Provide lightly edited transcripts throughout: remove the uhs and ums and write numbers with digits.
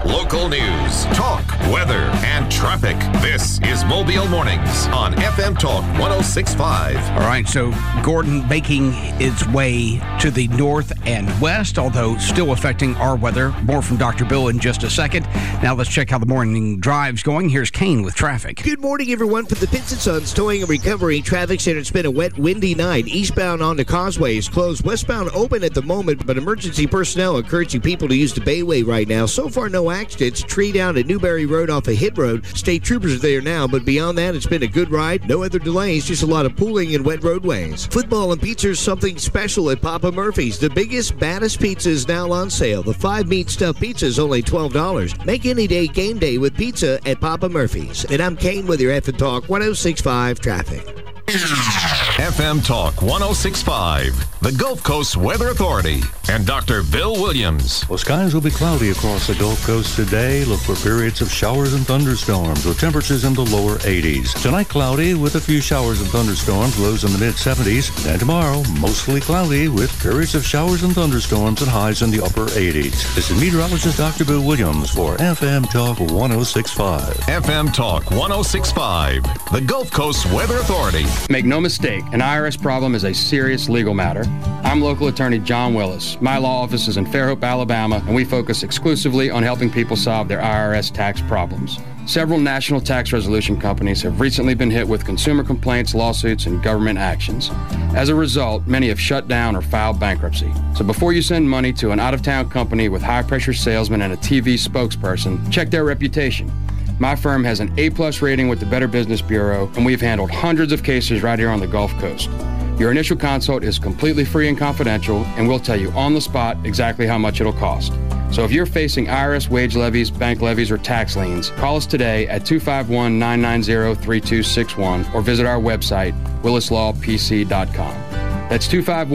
Local news, talk, weather, and traffic. This is Mobile Mornings on FM Talk 106.5. All right, so Gordon making its way to the north and west, although still affecting our weather. More from Dr. Bill in just a second. Now let's check how the morning drive's going. Here's Kane with traffic. Good morning, everyone. For the Pins and Sons Towing and Recovery Traffic Center, it's been a wet, windy night. Eastbound on the Causeway is closed. Westbound open at the moment, but emergency personnel encouraging people to use the Bayway right now. So far, no accidents. Tree down at Newberry Road off of Hit Road. State troopers are there now, but beyond that, it's been a good ride. No other delays, just a lot of pooling and wet roadways. Football and pizza is something special at Papa Murphy's. The biggest, baddest pizza is now on sale. The 5-meat stuffed pizza is only $12. Make any day game day with pizza at Papa Murphy's. And I'm Kane with your FM Talk 106.5 traffic. FM Talk 106.5, the Gulf Coast Weather Authority, and Dr. Bill Williams. Well, skies will be cloudy across the Gulf Coast today. Look for periods of showers and thunderstorms with temperatures in the lower 80s. Tonight, cloudy with a few showers and thunderstorms, lows in the mid-70s. And tomorrow, mostly cloudy with periods of showers and thunderstorms and highs in the upper 80s. This is meteorologist Dr. Bill Williams for FM Talk 106.5. FM Talk 106.5, the Gulf Coast Weather Authority. Make no mistake, an IRS problem is a serious legal matter. I'm local attorney John Willis. My law office is in Fairhope, Alabama, and we focus exclusively on helping people solve their IRS tax problems. Several national tax resolution companies have recently been hit with consumer complaints, lawsuits, and government actions. As a result, many have shut down or filed bankruptcy. So before you send money to an out-of-town company with high-pressure salesmen and a TV spokesperson, check their reputation. My firm has an A+ rating with the Better Business Bureau, and we've handled hundreds of cases right here on the Gulf Coast. Your initial consult is completely free and confidential, and we'll tell you on the spot exactly how much it'll cost. So if you're facing IRS wage levies, bank levies, or tax liens, call us today at 251-990-3261 or visit our website, willislawpc.com. That's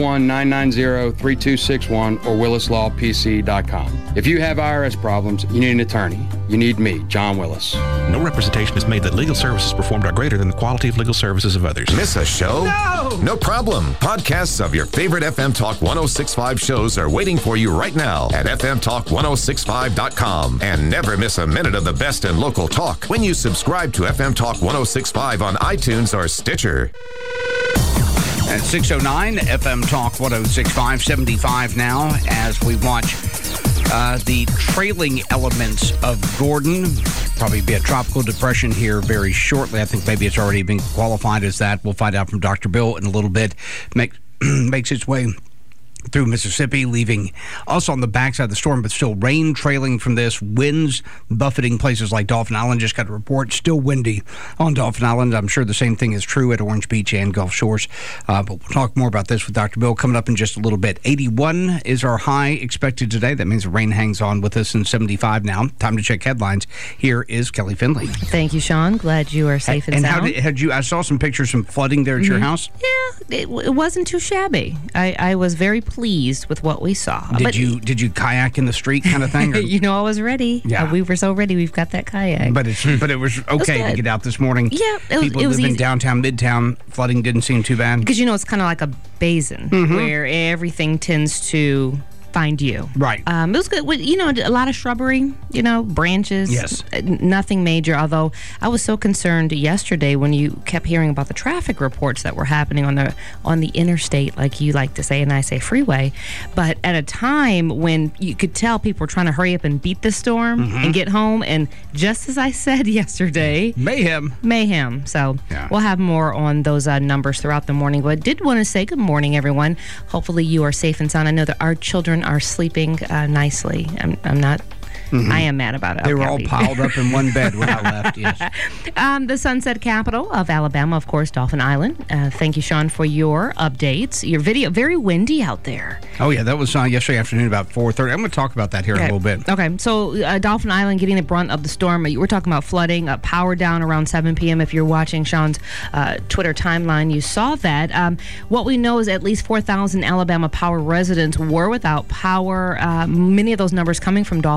251-990-3261 or willislawpc.com. If you have IRS problems, you need an attorney. You need me, John Willis. No representation is made that legal services performed are greater than the quality of legal services of others. Miss a show? No! No problem. Podcasts of your favorite FM Talk 106.5 shows are waiting for you right now at fmtalk1065.com. And never miss a minute of the best in local talk when you subscribe to FM Talk 106.5 on iTunes or Stitcher. At 6:09, FM Talk 106.5, 75 now, as we watch the trailing elements of Gordon. Probably be a tropical depression here very shortly. I think maybe it's already been qualified as that. We'll find out from Dr. Bill in a little bit. Makes its way through Mississippi, leaving us on the backside of the storm, but still rain trailing from this, winds buffeting places like Dauphin Island. Just got a report, still windy on Dauphin Island. I'm sure the same thing is true at Orange Beach and Gulf Shores, but we'll talk more about this with Dr. Bill coming up in just a little bit. 81 is our high expected today. That means the rain hangs on with us in 75 now. Time to check headlines. Here is Kelly Finley. Thank you, Sean. Glad you are safe and sound. And how had you? I saw some pictures from flooding there at your house. Yeah, it wasn't too shabby. I was very pleased with what we saw. Did you kayak in the street kind of thing? Or? I was ready. Yeah. We were so ready. We've got that kayak. But it was okay to get out this morning. Yeah, People it was live in easy. Downtown, Midtown. Flooding didn't seem too bad. Because it's kind of like a basin where everything tends to find you. Right. It was good. A lot of shrubbery, branches. Yes. Nothing major, although I was so concerned yesterday when you kept hearing about the traffic reports that were happening on the interstate, like you like to say, and I say freeway, but at a time when you could tell people were trying to hurry up and beat the storm and get home, and just as I said yesterday, mayhem. So we'll have more on those numbers throughout the morning, but I did want to say good morning, everyone. Hopefully you are safe and sound. I know that our children are sleeping nicely. I'm not I am mad about it. They were all piled up in one bed when I left, yes. The Sunset capital of Alabama, of course, Dauphin Island. Thank you, Sean, for your updates. Your video, very windy out there. Oh, yeah, that was yesterday afternoon about 4:30. I'm going to talk about that here in a little bit. Okay, so Dauphin Island getting the brunt of the storm. We're talking about flooding, power down around 7 p.m. If you're watching Sean's Twitter timeline, you saw that. What we know is at least 4,000 Alabama Power residents were without power. Many of those numbers coming from Dauphin Island.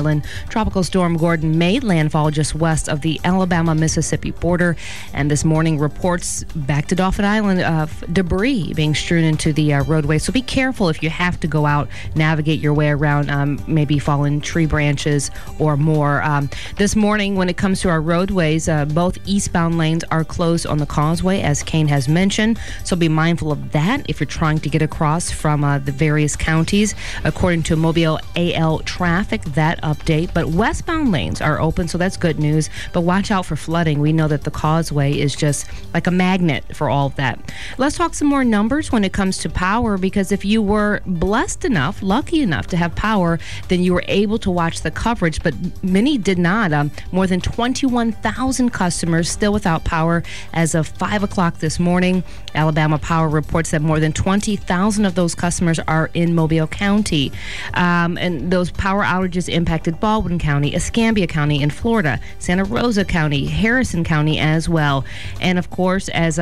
Island. Tropical Storm Gordon made landfall just west of the Alabama-Mississippi border. And this morning, reports back to Dauphin Island of debris being strewn into the roadway. So be careful if you have to go out, navigate your way around maybe fallen tree branches or more. This morning, when it comes to our roadways, both eastbound lanes are closed on the causeway, as Kane has mentioned. So be mindful of that if you're trying to get across from the various counties. According to Mobile AL Traffic, that update. But westbound lanes are open, so that's good news. But watch out for flooding. We know that the causeway is just like a magnet for all of that. Let's talk some more numbers when it comes to power, because if you were blessed enough, lucky enough to have power, then you were able to watch the coverage, but many did not. More than 21,000 customers still without power as of 5 o'clock this morning. Alabama Power reports that more than 20,000 of those customers are in Mobile County. And those power outages impacted Baldwin County, Escambia County in Florida, Santa Rosa County, Harrison County as well. And of course, as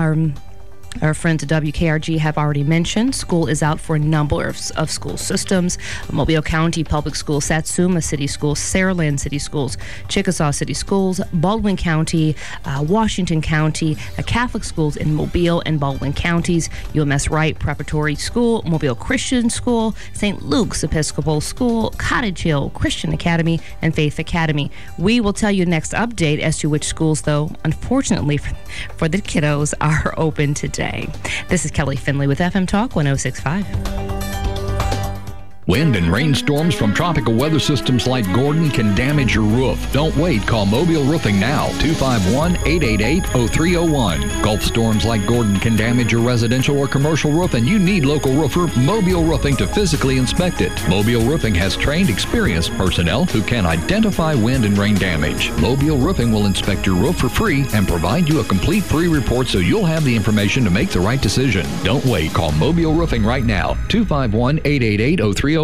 our friends at WKRG have already mentioned, school is out for a number of school systems. Mobile County Public Schools, Satsuma City Schools, Saraland City Schools, Chickasaw City Schools, Baldwin County, Washington County, Catholic schools in Mobile and Baldwin counties, UMS Wright Preparatory School, Mobile Christian School, St. Luke's Episcopal School, Cottage Hill Christian Academy, and Faith Academy. We will tell you next update as to which schools, though, unfortunately for the kiddos, are open today. This is Kelly Finley with FM Talk 106.5. Wind and rainstorms from tropical weather systems like Gordon can damage your roof. Don't wait. Call Mobile Roofing now. 251-888-0301. Gulf storms like Gordon can damage your residential or commercial roof, and you need local roofer Mobile Roofing to physically inspect it. Mobile Roofing has trained, experienced personnel who can identify wind and rain damage. Mobile Roofing will inspect your roof for free and provide you a complete free report so you'll have the information to make the right decision. Don't wait. Call Mobile Roofing right now. 251-888-0301.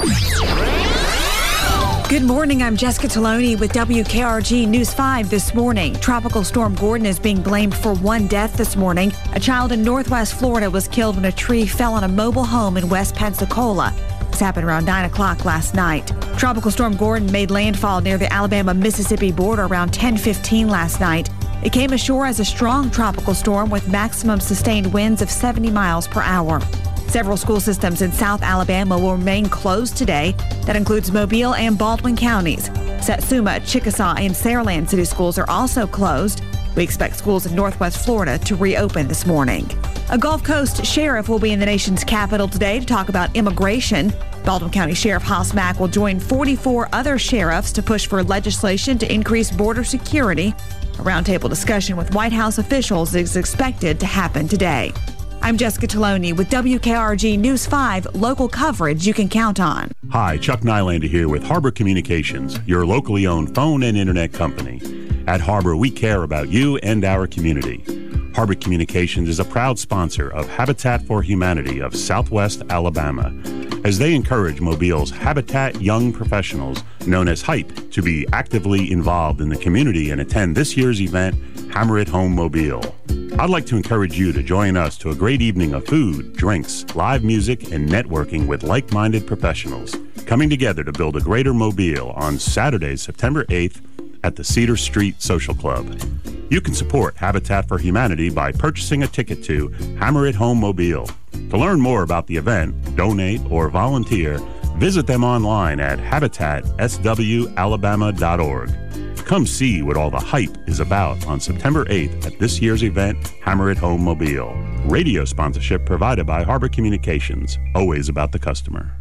Good morning, I'm Jessica Taloni with WKRG News 5 this morning. Tropical Storm Gordon is being blamed for one death this morning. A child in northwest Florida was killed when a tree fell on a mobile home in West Pensacola. This happened around 9 o'clock last night. Tropical Storm Gordon made landfall near the Alabama-Mississippi border around 10:15 last night. It came ashore as a strong tropical storm with maximum sustained winds of 70 miles per hour. Several school systems in South Alabama will remain closed today. That includes Mobile and Baldwin counties. Satsuma, Chickasaw, and Saraland City Schools are also closed. We expect schools in Northwest Florida to reopen this morning. A Gulf Coast sheriff will be in the nation's capital today to talk about immigration. Baldwin County Sheriff Haas Mack will join 44 other sheriffs to push for legislation to increase border security. A roundtable discussion with White House officials is expected to happen today. I'm Jessica Taloni with WKRG News 5, local coverage you can count on. Hi, Chuck Nylander here with Harbor Communications, your locally owned phone and internet company. At Harbor, we care about you and our community. Harbor Communications is a proud sponsor of Habitat for Humanity of Southwest Alabama, as they encourage Mobile's Habitat Young Professionals, known as HYPE, to be actively involved in the community and attend this year's event, Hammer It Home Mobile. I'd like to encourage you to join us to a great evening of food, drinks, live music, and networking with like-minded professionals, coming together to build a greater Mobile on Saturday, September 8th at the Cedar Street Social Club. You can support Habitat for Humanity by purchasing a ticket to Hammer It Home Mobile. To learn more about the event, donate, or volunteer, visit them online at habitatswalabama.org. Come see what all the hype is about on September 8th at this year's event, Hammer It Home Mobile. Radio sponsorship provided by Harbor Communications, always about the customer.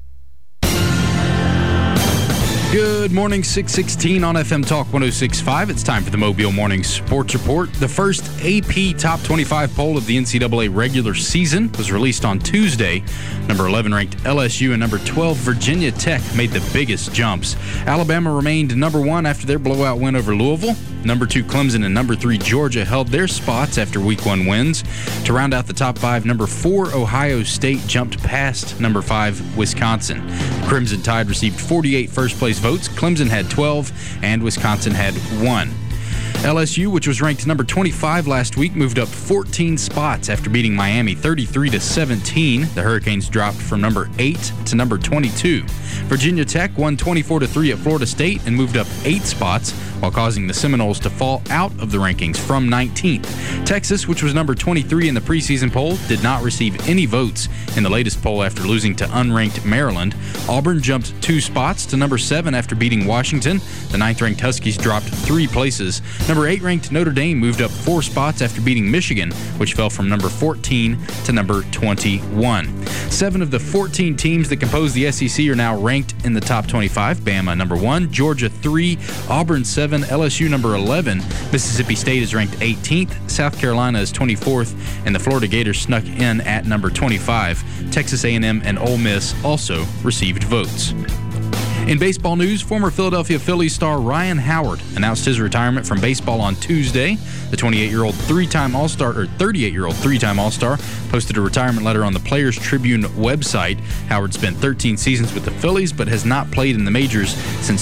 Good morning, 6:16 on FM Talk 106.5. It's time for the Mobile Morning Sports Report. The first AP Top 25 poll of the NCAA regular season was released on Tuesday. Number 11 ranked LSU and number 12 Virginia Tech made the biggest jumps. Alabama remained number 1 after their blowout win over Louisville. Number 2 Clemson and number 3 Georgia held their spots after Week 1 wins. To round out the top 5, number 4 Ohio State jumped past number 5 Wisconsin. Crimson Tide received 48 first-place votes. Clemson had 12, and Wisconsin had 1. LSU, which was ranked number 25 last week, moved up 14 spots after beating Miami 33-17. The Hurricanes dropped from number 8 to number 22. Virginia Tech won 24-3 at Florida State and moved up 8 spots, while causing the Seminoles to fall out of the rankings from 19th. Texas, which was number 23 in the preseason poll, did not receive any votes in the latest poll after losing to unranked Maryland. Auburn jumped 2 spots to number 7 after beating Washington. The 9th-ranked Huskies dropped 3 places. Number 8-ranked Notre Dame moved up 4 spots after beating Michigan, which fell from number 14 to number 21. 7 of the 14 teams that compose the SEC are now ranked in the top 25. Bama number 1, Georgia 3, Auburn 7, LSU number 11. Mississippi State is ranked 18th, South Carolina is 24th, and the Florida Gators snuck in at number 25. Texas A&M and Ole Miss also received votes. In baseball news, former Philadelphia Phillies star Ryan Howard announced his retirement from baseball on Tuesday. The 38-year-old 3-time All-Star, or 38-year-old 3-time All-Star, posted a retirement letter on the Players Tribune website. Howard spent 13 seasons with the Phillies, but has not played in the majors since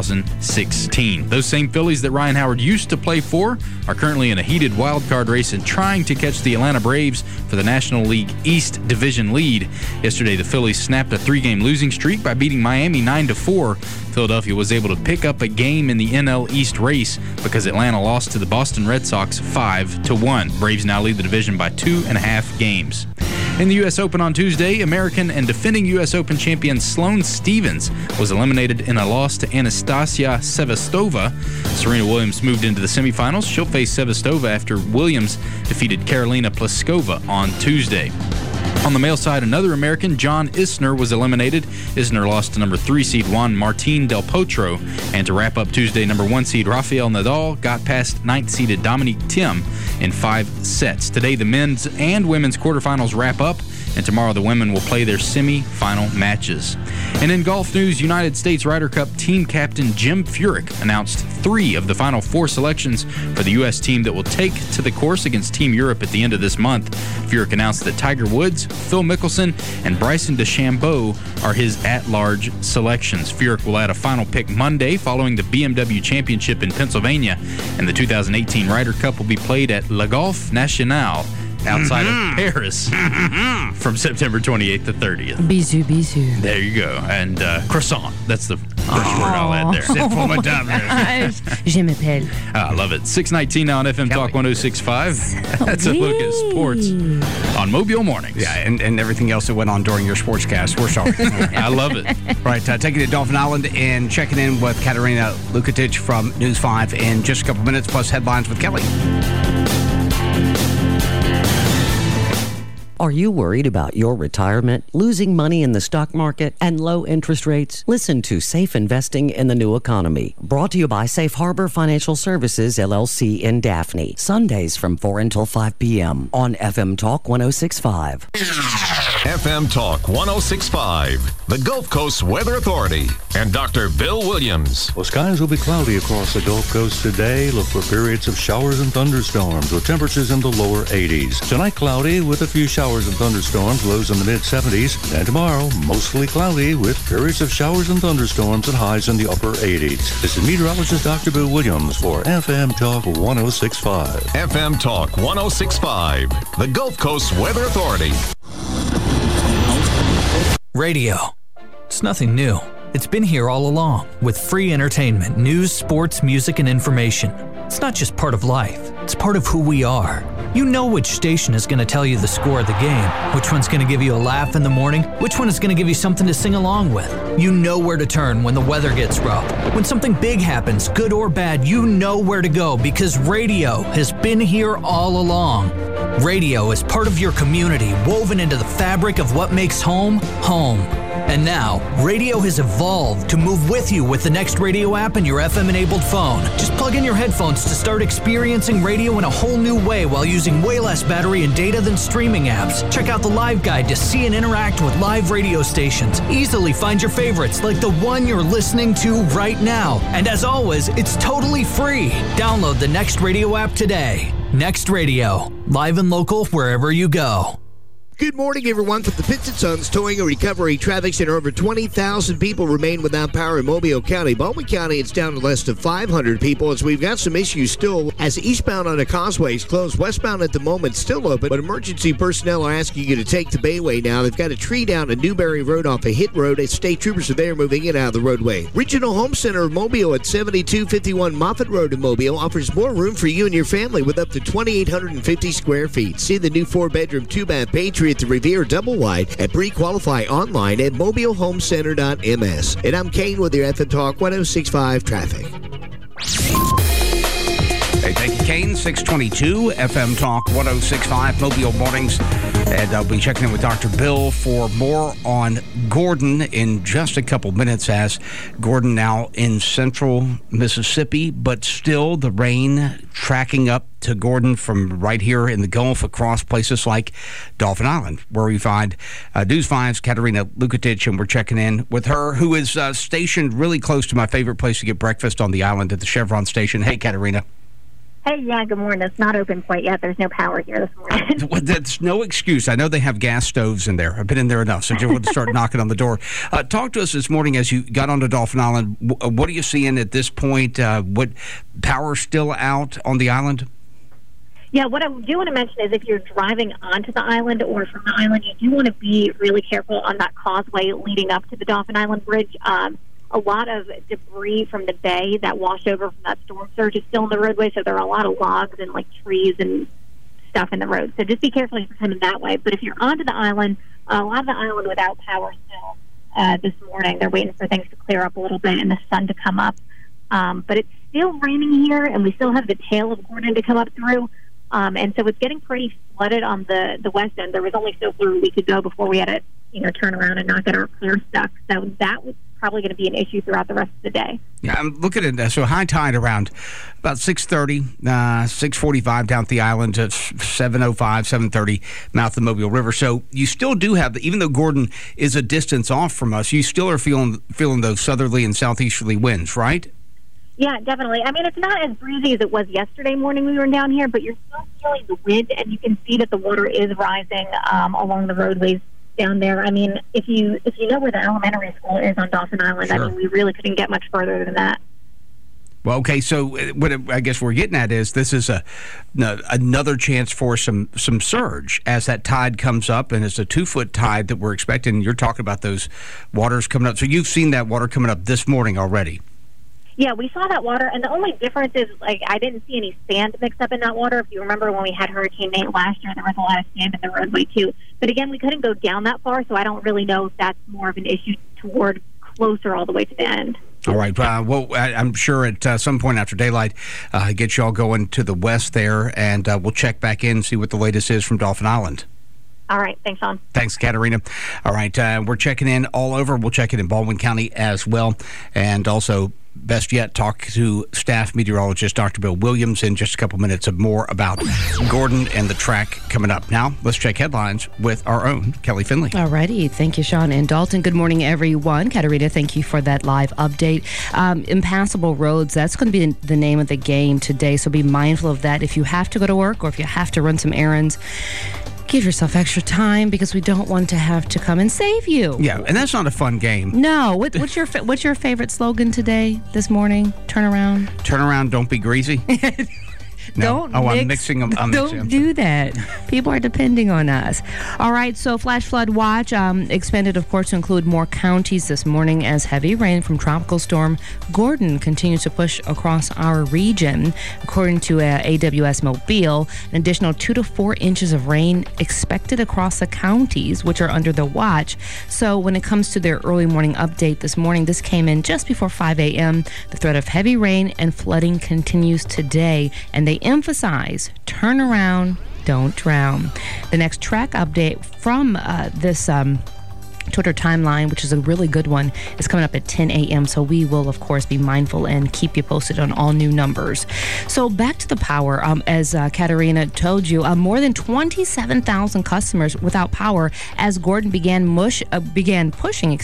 2016. Those same Phillies that Ryan Howard used to play for are currently in a heated wildcard race and trying to catch the Atlanta Braves for the National League East Division lead. Yesterday, the Phillies snapped a 3-game losing streak by beating Miami 9-4. Philadelphia was able to pick up a game in the NL East race because Atlanta lost to the Boston Red Sox 5-1. Braves now lead the division by 2.5 games. In the U.S. Open on Tuesday, American and defending U.S. Open champion Sloane Stephens was eliminated in a loss to Anastasia Sevastova. Serena Williams moved into the semifinals. She'll face Sevastova after Williams defeated Karolina Pliskova on Tuesday. On the male side, another American, John Isner, was eliminated. Isner lost to number 3 seed Juan Martín del Potro. And to wrap up Tuesday, number 1 seed Rafael Nadal got past 9th seeded Dominic Thiem in 5 sets. Today, the men's and women's quarterfinals wrap up, and tomorrow the women will play their semi-final matches. And in golf news, United States Ryder Cup team captain Jim Furyk announced 3 of the final 4 selections for the U.S. team that will take to the course against Team Europe at the end of this month. Furyk announced that Tiger Woods, Phil Mickelson, and Bryson DeChambeau are his at-large selections. Furyk will add a final pick Monday following the BMW Championship in Pennsylvania, and the 2018 Ryder Cup will be played at Le Golf National outside of Paris from September 28th to 30th. Bisous, bisous. There you go. And croissant. That's the first word I'll add there. C'est formidable. Je m'appelle. I love it. 6:19 now on FM Talk 106.5. That's a look at sports on Mobile Mornings. Yeah, and everything else that went on during your sportscast. We're sorry. I love it. Right, taking it to Dauphin Island and checking in with Katerina Lukatic from News 5 in just a couple minutes, plus headlines with Kelly. Are you worried about your retirement, losing money in the stock market, and low interest rates? Listen to Safe Investing in the New Economy, brought to you by Safe Harbor Financial Services, LLC in Daphne. Sundays from 4 until 5 p.m. on FM Talk 106.5. FM Talk 106.5, the Gulf Coast Weather Authority, and Dr. Bill Williams. Well, skies will be cloudy across the Gulf Coast today. Look for periods of showers and thunderstorms with temperatures in the lower 80s. Tonight, cloudy with a few showers and thunderstorms, lows in the mid-70s. And tomorrow, mostly cloudy with periods of showers and thunderstorms and highs in the upper 80s. This is meteorologist Dr. Bill Williams for FM Talk 106.5. FM Talk 106.5, the Gulf Coast Weather Authority. Radio. It's nothing new. It's been here all along with free entertainment, news, sports, music, and information. It's not just part of life. It's part of who we are. You know which station is going to tell you the score of the game, which one's going to give you a laugh in the morning, which one is going to give you something to sing along with. You know where to turn when the weather gets rough. When something big happens, good or bad, you know where to go because radio has been here all along. Radio is part of your community, woven into the fabric of what makes home, home. And now, radio has evolved to move with you with the Next Radio app and your FM-enabled phone. Just plug in your headphones to start experiencing radio in a whole new way while using way less battery and data than streaming apps. Check out the live guide to see and interact with live radio stations. Easily find your favorites like the one you're listening to right now. And as always, it's totally free. Download the Next Radio app today. Next Radio, live and local wherever you go. Good morning, everyone. From the Pitts & Sons Towing and Recovery Traffic Center, over 20,000 people remain without power in Mobile County. Baldwin County, it's down to less than 500 people as we've got some issues still as eastbound on the causeway is closed. Westbound at the moment still open, but emergency personnel are asking you to take the Bayway now. They've got a tree down at Newberry Road off a hit road. State troopers are there moving in and out of the roadway. Regional Home Center of Mobile at 7251 Moffett Road in Mobile offers more room for you and your family with up to 2,850 square feet. See the new 4-bedroom, 2-bath Patriot at the Revere Double Wide at pre-qualify online at mobilehomecenter.ms. And I'm Kane with your FM Talk 106.5 traffic. Hey, thank you, Kane. 622 FM Talk 106.5 Mobile Mornings. And I'll be checking in with Dr. Bill for more on Gordon in just a couple minutes, as Gordon now in central Mississippi, but still the rain tracking up to Gordon from right here in the Gulf across places like Dauphin Island, where we find News 5's Katerina Lukatich, and we're checking in with her, who is stationed really close to my favorite place to get breakfast on the island at the Chevron station. Hey, Katerina. Hey, yeah, good morning. It's not open quite yet. There's no power here this morning. Well, that's no excuse. I know they have gas stoves in there. I've been in there enough, so you want to start knocking on the door. Talk to us this morning as you got onto Dauphin Island. What are you seeing at this point? What power still out on the island? Yeah, what I do want to mention is if you're driving onto the island or from the island, you do want to be really careful on that causeway leading up to the Dauphin Island Bridge. A lot of debris from the bay that washed over from that storm surge is still in the roadway, so there are a lot of logs and like trees and stuff in the road. So just be careful if you're coming that way. But if you're onto the island, a lot of the island without power still this morning. They're waiting for things to clear up a little bit and the sun to come up. But it's still raining here, and we still have the tail of Gordon to come up through. And so it's getting pretty flooded on the west end. There was only so far we could go before we had to, turn around and not get our clear stuck. So that was probably going to be an issue throughout the rest of the day. Yeah, I'm looking at so high tide around about 6:30, 6:45 down at the island to 7:05, 7:30 mouth of the Mobile River. So you still do have, even though Gordon is a distance off from us, you still are feeling those southerly and southeasterly winds, right? Yeah, definitely. I mean, it's not as breezy as it was yesterday morning we were down here, but you're still feeling the wind, and you can see that the water is rising along the roadways down there. I mean, if you know where the elementary school is on Dauphin Island, sure. I mean, we really couldn't get much further than that. Well, okay, so what I guess we're getting at is this is another chance for some surge as that tide comes up, and it's a 2-foot tide that we're expecting. You're talking about those waters coming up. So you've seen that water coming up this morning already. Yeah, we saw that water, and the only difference is, I didn't see any sand mixed up in that water. If you remember when we had Hurricane Nate last year, there was a lot of sand in the roadway, too. But again, we couldn't go down that far, so I don't really know if that's more of an issue toward closer all the way to the end. All right. Well, I'm sure at some point after daylight, get you all going to the west there, and we'll check back in and see what the latest is from Dauphin Island. All right. Thanks, Sean. Thanks, Katerina. All right. We're checking in all over. We'll check in Baldwin County as well. And also, best yet, talk to staff meteorologist Dr. Bill Williams in just a couple minutes of more about Gordon and the track coming up. Now, let's check headlines with our own Kelly Finley. All righty. Thank you, Sean and Dalton. Good morning, everyone. Katerina, thank you for that live update. Impassable roads, that's going to be the name of the game today, so be mindful of that. If you have to go to work or if you have to run some errands, give yourself extra time because we don't want to have to come and save you. Yeah, and that's not a fun game. No. What's your favorite slogan today, this morning? Turn around. Turn around, don't be greasy. No. I'm mixing them. Don't do that. People are depending on us. All right, so flash flood watch expanded, of course, to include more counties this morning as heavy rain from Tropical Storm Gordon continues to push across our region. According to AWS Mobile, an additional 2 to 4 inches of rain expected across the counties, which are under the watch. So when it comes to their early morning update this morning, this came in just before 5 a.m. The threat of heavy rain and flooding continues today, and they emphasize turn around, don't drown. The next track update from this Twitter timeline, which is a really good one, is coming up at 10 a.m. So we will, of course, be mindful and keep you posted on all new numbers. So back to the power. As Katerina told you, more than 27,000 customers without power as Gordon began pushing,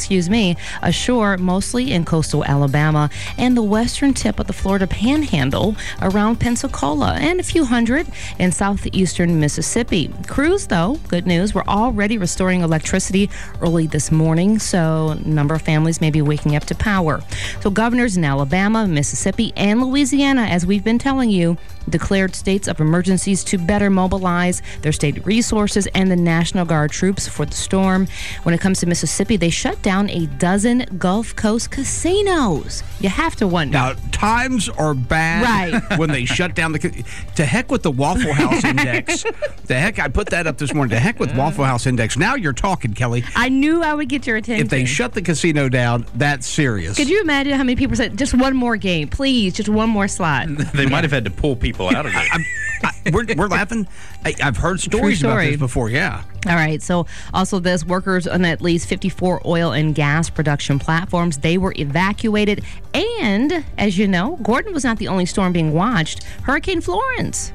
ashore, mostly in coastal Alabama and the western tip of the Florida Panhandle around Pensacola and a few hundred in southeastern Mississippi. Crews, though, good news, were already restoring electricity early this morning, so a number of families may be waking up to power. So governors in Alabama, Mississippi, and Louisiana, as we've been telling you, declared states of emergencies to better mobilize their state resources and the National Guard troops for the storm. When it comes to Mississippi, they shut down a dozen Gulf Coast casinos. You have to wonder. Now, times are bad when they shut down to heck with the Waffle House Index. I put that up this morning. To heck with Waffle House Index. Now you're talking, Kelly. I knew I would get your attention. If they shut the casino down, that's serious. Could you imagine how many people said, just one more game, please, just one more slot? They might have had to pull people out of it. We're laughing. I've heard stories about this before, yeah. All right, so also this, workers on at least 54 oil and gas production platforms, they were evacuated. And, as you know, Gordon was not the only storm being watched. Hurricane Florence,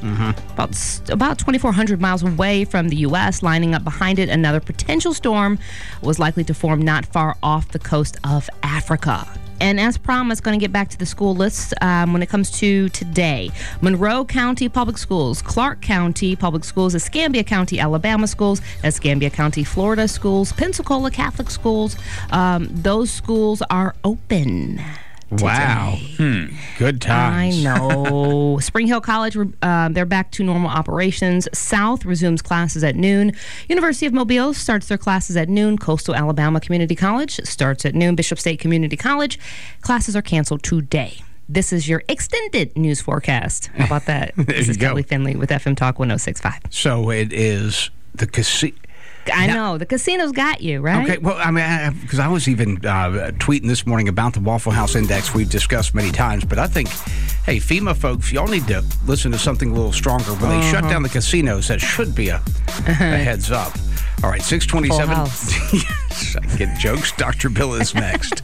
about 2,400 miles away from the U.S., lining up behind it, another potential storm was likely to form not far off the coast of Africa. And as promised, going to get back to the school list when it comes to today. Monroe County Public Schools, Clark County Public Schools, Escambia County, Alabama Schools, Escambia County, Florida Schools, Pensacola Catholic Schools. Those schools are open. Wow. Good times. I know. Spring Hill College, they're back to normal operations. South resumes classes at noon. University of Mobile starts their classes at noon. Coastal Alabama Community College starts at noon. Bishop State Community College, classes are canceled today. This is your extended news forecast. How about that? This is Kelly Finley with FM Talk 106.5. So it is the casino. I know. The casinos got you, right? Okay. Well, I mean, because I was even tweeting this morning about the Waffle House Index we've discussed many times. But I think, hey, FEMA folks, y'all need to listen to something a little stronger. When they shut down the casinos, that should be a heads up. All right, 627. I get jokes. Dr. Bill is next.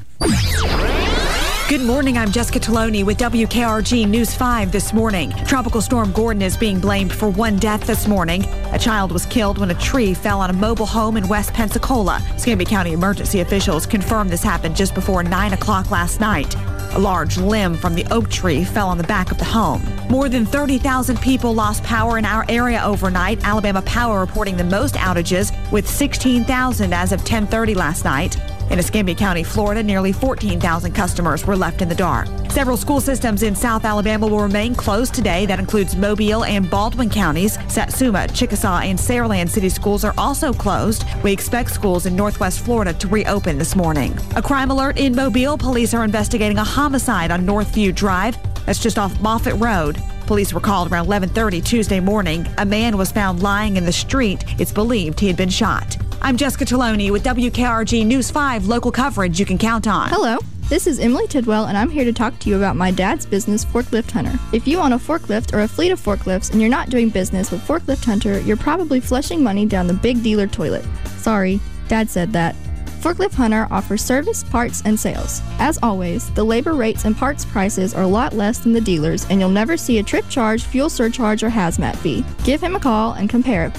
Good morning, I'm Jessica Taloni with WKRG News 5 this morning. Tropical Storm Gordon is being blamed for one death this morning. A child was killed when a tree fell on a mobile home in West Pensacola. Escambia County emergency officials confirmed this happened just before 9 o'clock last night. A large limb from the oak tree fell on the back of the home. More than 30,000 people lost power in our area overnight. Alabama Power reporting the most outages with 16,000 as of 10:30 last night. In Escambia County, Florida, nearly 14,000 customers were left in the dark. Several school systems in South Alabama will remain closed today. That includes Mobile and Baldwin counties. Satsuma, Chickasaw, and Saraland City schools are also closed. We expect schools in Northwest Florida to reopen this morning. A crime alert in Mobile. Police are investigating a homicide on Northview Drive. That's just off Moffett Road. Police were called around 11:30 Tuesday morning. A man was found lying in the street. It's believed he had been shot. I'm Jessica Taloni with WKRG News 5, local coverage you can count on. Hello, this is Emily Tidwell, and I'm here to talk to you about my dad's business, Forklift Hunter. If you own a forklift or a fleet of forklifts and you're not doing business with Forklift Hunter, you're probably flushing money down the big dealer toilet. Sorry, Dad said that. Forklift Hunter offers service, parts, and sales. As always, the labor rates and parts prices are a lot less than the dealers, and you'll never see a trip charge, fuel surcharge, or hazmat fee. Give him a call and compare at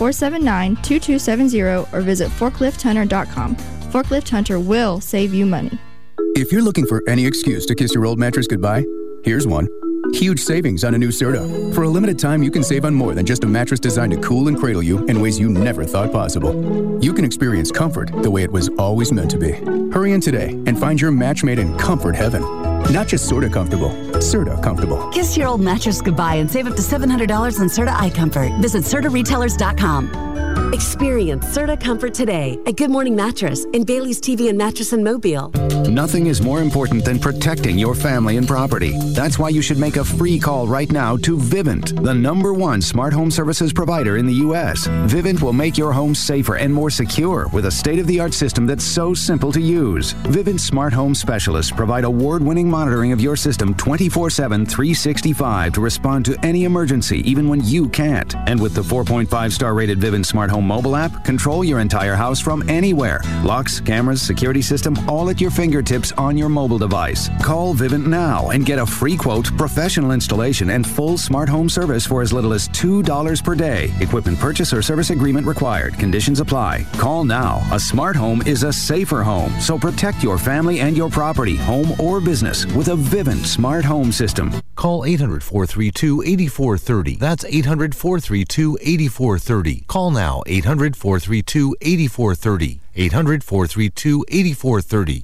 479-2270 or visit forklifthunter.com. Forklift Hunter will save you money. If you're looking for any excuse to kiss your old mattress goodbye, here's one. Huge savings on a new Serta. For a limited time, you can save on more than just a mattress designed to cool and cradle you in ways you never thought possible. You can experience comfort the way it was always meant to be. Hurry in today and find your match made in comfort heaven. Not just sorta comfortable, Serta comfortable. Kiss your old mattress goodbye and save up to $700 on Serta iComfort. Visit CertaRetailers.com. Experience Serta Comfort today at Good Morning Mattress in Bailey's TV and Mattress in Mobile. Nothing is more important than protecting your family and property. That's why you should make a free call right now to Vivint, the #1 smart home services provider in the U.S. Vivint will make your home safer and more secure with a state-of-the-art system that's so simple to use. Vivint smart home specialists provide award-winning monitoring of your system 24/7, 365 to respond to any emergency, even when you can't. And with the 4.5-star rated Vivint smart smart home mobile app, control your entire house from anywhere. Locks, cameras, security system, all at your fingertips on your mobile device. Call Vivint now and get a free quote, professional installation, and full smart home service for as little as $2 per day. Equipment purchase or service agreement required. Conditions apply. Call now. A smart home is a safer home, so protect your family and your property, home or business, with a Vivint smart home system. Call 800-432-8430. That's 800-432-8430. Call now, 800-432-8430. 800-432-8430.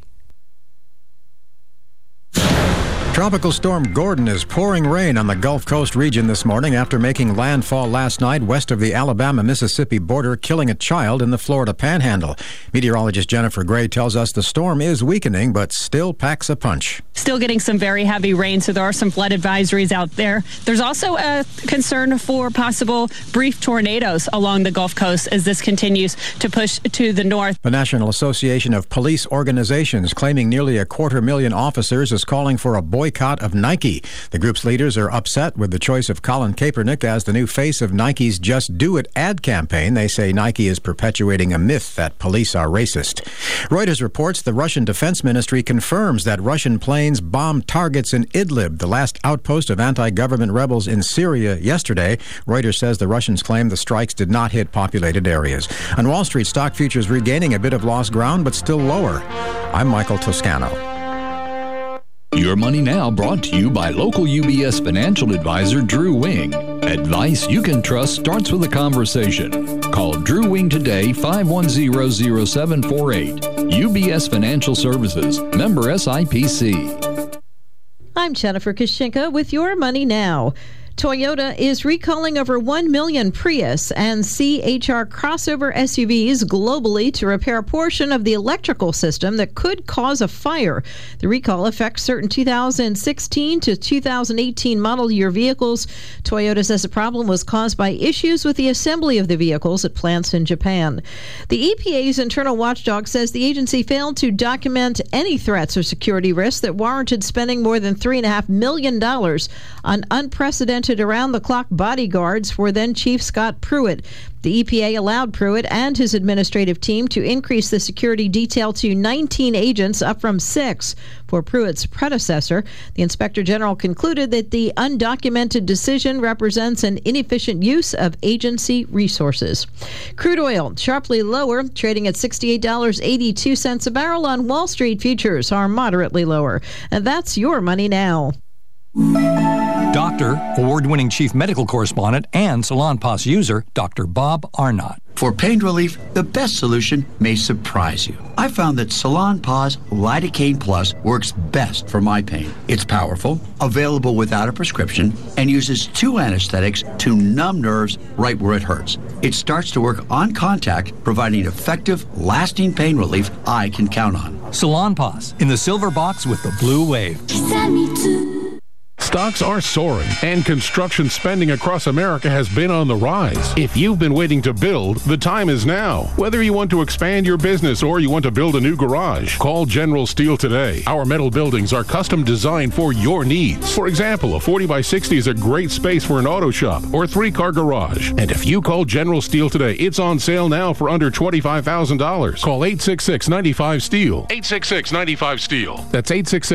Tropical Storm Gordon is pouring rain on the Gulf Coast region this morning after making landfall last night west of the Alabama-Mississippi border, killing a child in the Florida Panhandle. Meteorologist Jennifer Gray tells us the storm is weakening, but still packs a punch. Still getting some very heavy rain, so there are some flood advisories out there. There's also a concern for possible brief tornadoes along the Gulf Coast as this continues to push to the north. The National Association of Police Organizations, claiming nearly 250,000 officers, is calling for a boycott of Nike. The group's leaders are upset with the choice of Colin Kaepernick as the new face of Nike's Just Do It ad campaign. They say Nike is perpetuating a myth that police are racist. Reuters reports the Russian Defense Ministry confirms that Russian planes bombed targets in Idlib, the last outpost of anti-government rebels in Syria, yesterday. Reuters says the Russians claim the strikes did not hit populated areas. On Wall Street, stock futures regaining a bit of lost ground, but still lower. I'm Michael Toscano. Your Money Now brought to you by local UBS financial advisor Drew Wing. Advice you can trust starts with a conversation. Call Drew Wing today, 510-0748. UBS Financial Services, member SIPC. I'm Jennifer Koshinka with Your Money Now. Toyota is recalling over 1 million Prius and CHR crossover SUVs globally to repair a portion of the electrical system that could cause a fire. The recall affects certain 2016 to 2018 model year vehicles. Toyota says the problem was caused by issues with the assembly of the vehicles at plants in Japan. The EPA's internal watchdog says the agency failed to document any threats or security risks that warranted spending more than $3.5 million on unprecedented around-the-clock bodyguards for then-Chief Scott Pruitt. The EPA allowed Pruitt and his administrative team to increase the security detail to 19 agents, up from 6 for Pruitt's predecessor. The Inspector General concluded that the undocumented decision represents an inefficient use of agency resources. Crude oil sharply lower, trading at $68.82 a barrel on Wall Street. Futures are moderately lower. And that's Your Money Now. Doctor, award-winning chief medical correspondent, and Salonpas user, Dr. Bob Arnott. For pain relief, the best solution may surprise you. I found that Salonpas Lidocaine Plus works best for my pain. It's powerful, available without a prescription, and uses 2 anesthetics to numb nerves right where it hurts. It starts to work on contact, providing effective, lasting pain relief I can count on. Salonpas, in the silver box with the blue wave. Stocks are soaring, and construction spending across America has been on the rise. If you've been waiting to build, the time is now. Whether you want to expand your business or you want to build a new garage, call General Steel today. Our metal buildings are custom designed for your needs. For example, a 40 by 60 is a great space for an auto shop or 3-car garage. And if you call General Steel today, it's on sale now for under $25,000. Call 866-95-STEEL. 866-95-STEEL. That's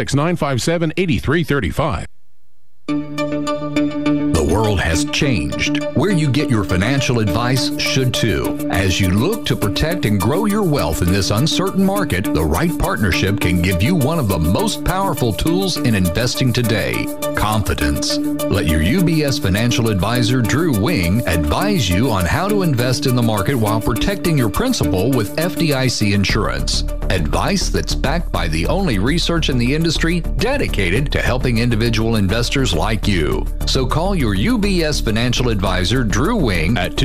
866-957-8335. The world has changed. Where you get your financial advice should too. As you look to protect and grow your wealth in this uncertain market, the right partnership can give you one of the most powerful tools in investing today: confidence. Let your UBS financial advisor, Drew Wing, advise you on how to invest in the market while protecting your principal with FDIC insurance. Advice that's backed by the only research in the industry dedicated to helping individual investors like you. So call your UBS financial advisor, Drew Wing, at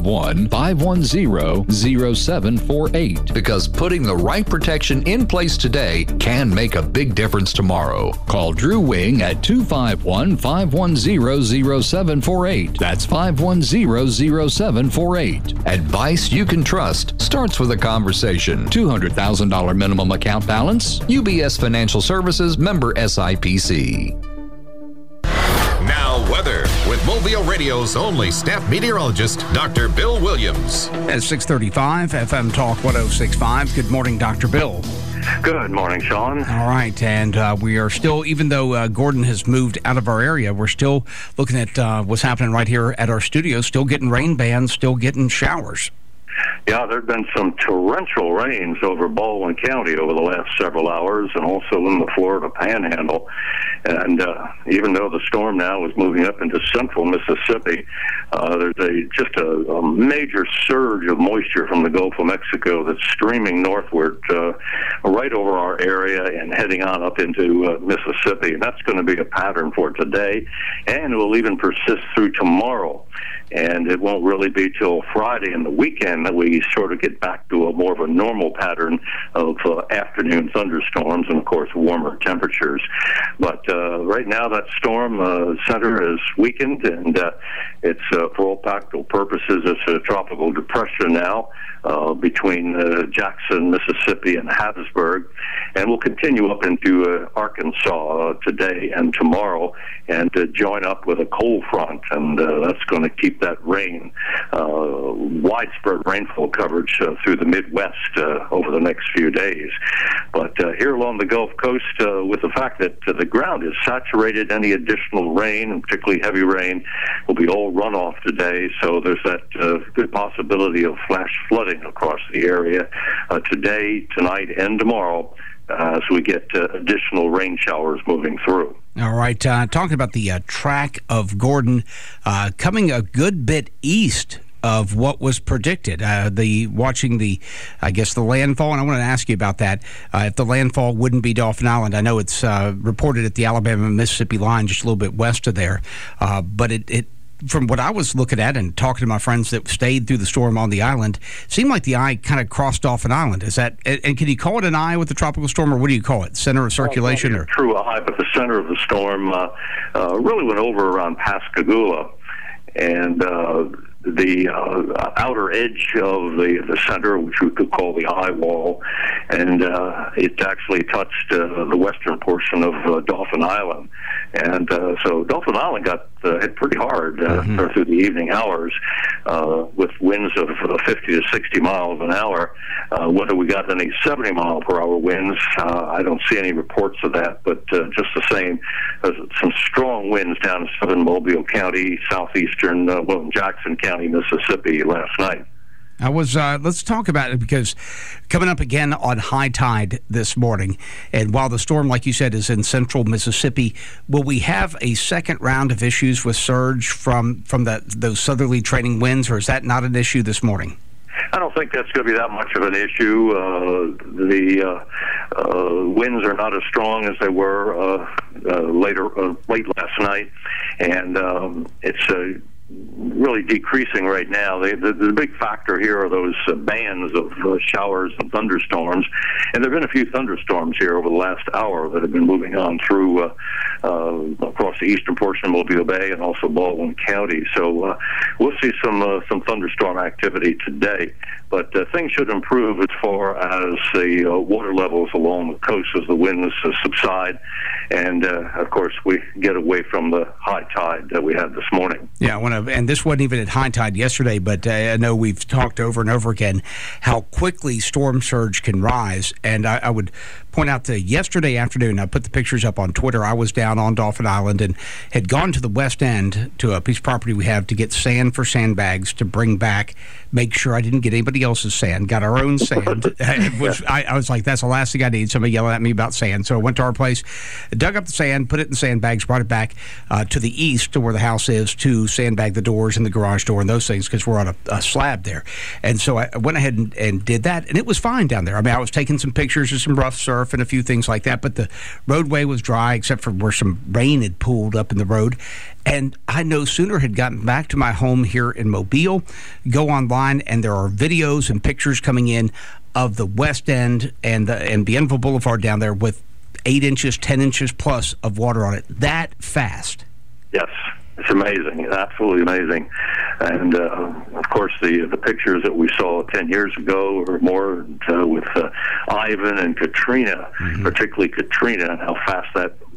251-510-0748, because putting the right protection in place today can make a big difference tomorrow. Call Drew Wing at 251-510-0748. That's 510-0748. Advice you can trust starts with a conversation. $200,000 minimum account balance. UBS Financial Services, member SIPC. Now, Weather with Mobile Radio's only staff meteorologist, Dr. Bill Williams. At 6:35, FM Talk 106.5. Good morning, Dr. Bill. Good morning, Sean. All right, and we are still, even though Gordon has moved out of our area, we're still looking at what's happening right here at our studio, still getting rain bands, still getting showers. Yeah, there have been some torrential rains over Baldwin County over the last several hours and also in the Florida Panhandle. And even though the storm now is moving up into central Mississippi, there's just a major surge of moisture from the Gulf of Mexico that's streaming northward right over our area and heading on up into Mississippi. And that's going to be a pattern for today, and it will even persist through tomorrow. And it won't really be till Friday and the weekend that we sort of get back to a more of a normal pattern of afternoon thunderstorms and, of course, warmer temperatures. But right now that storm center is weakened, and it's, for all practical purposes, it's a tropical depression now between Jackson, Mississippi, and Hattiesburg, and will continue up into Arkansas today and tomorrow, and join up with a cold front, and that's going to keep that rain, widespread rainfall coverage through the Midwest over the next few days. But here along the Gulf Coast, with the fact that the ground is saturated, any additional rain, and particularly heavy rain, will be all runoff today, so there's that good possibility of flash flooding across the area today, tonight, and tomorrow as we get additional rain showers moving through. All right, talking about the track of Gordon coming a good bit east of what was predicted. Watching the landfall, and I want to ask you about that. If the landfall wouldn't be Dauphin Island, I know it's reported at the Alabama-Mississippi line, just a little bit west of there, but it from what I was looking at and talking to my friends that stayed through the storm on the island, seemed like the eye kind of crossed off an island. Is that, and can you call it an eye with the tropical storm, or what do you call it? Center of circulation? Well, true eye, but the center of the storm really went over around Pascagoula, and the outer edge of the center, which we could call the eye wall, and it actually touched the western portion of Dauphin Island. And so Dauphin Island got hit pretty hard through the evening hours with winds of 50 to 60 miles an hour. Whether we got any 70 mile per hour winds, I don't see any reports of that, but just the same, some strong winds down in southern Mobile County, southeastern Jackson County, Mississippi last night. Let's talk about it, because coming up again on high tide this morning, and while the storm, like you said, is in central Mississippi, will we have a second round of issues with surge from those southerly trailing winds, or is that not an issue this morning? I don't think that's going to be that much of an issue. The winds are not as strong as they were late last night, and it's really decreasing right now. The big factor here are those bands of showers and thunderstorms, and there have been a few thunderstorms here over the last hour that have been moving on through across the eastern portion of Mobile Bay and also Baldwin County. So we'll see some thunderstorm activity today, but things should improve as far as the water levels along the coast as the winds subside, and of course we get away from the high tide that we had this morning. Yeah, and this wasn't even at high tide yesterday, but I know we've talked over and over again how quickly storm surge can rise. And I would point out that yesterday afternoon, I put the pictures up on Twitter, I was down on Dauphin Island and had gone to the west end to a piece of property we have to get sand for sandbags to bring back, make sure I didn't get anybody else's sand, got our own sand. Which I was like, that's the last thing I need, somebody yelling at me about sand. So I went to our place, dug up the sand, put it in sandbags, brought it back to the east to where the house is to sandbag the doors and the garage door and those things, because we're on a slab there. And so I went ahead and did that, and it was fine down there. I mean, I was taking some pictures of some rough surf and a few things like that, but the roadway was dry except for where some rain had pooled up in the road. And I no sooner had gotten back to my home here in Mobile, go online, and there are videos and pictures coming in of the West End and Bienville Boulevard down there with 8 inches, 10 inches plus of water on it that fast. Yes. It's amazing, absolutely amazing. And, of course, the pictures that we saw 10 years ago or more with Ivan and Katrina, particularly Katrina, and how fast that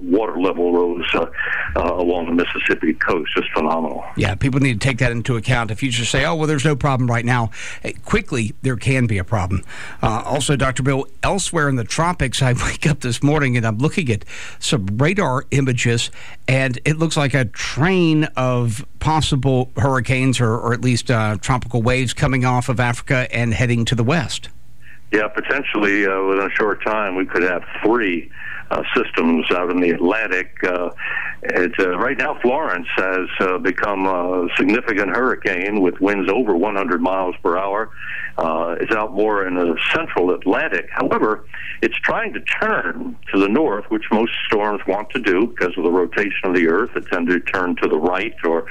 water level rose along the Mississippi coast. Just phenomenal. Yeah, people need to take that into account. If you just say, oh, well, there's no problem right now, quickly there can be a problem. Also, Dr. Bill, elsewhere in the tropics, I wake up this morning and I'm looking at some radar images, and it looks like a train of possible hurricanes or at least tropical waves coming off of Africa and heading to the west. Yeah, potentially within a short time we could have 3 systems out in the Atlantic. Right now, Florence has become a significant hurricane with winds over 100 miles per hour. It's out more in the central Atlantic. However, it's trying to turn to the north, which most storms want to do because of the rotation of the Earth. They tend to turn to the right or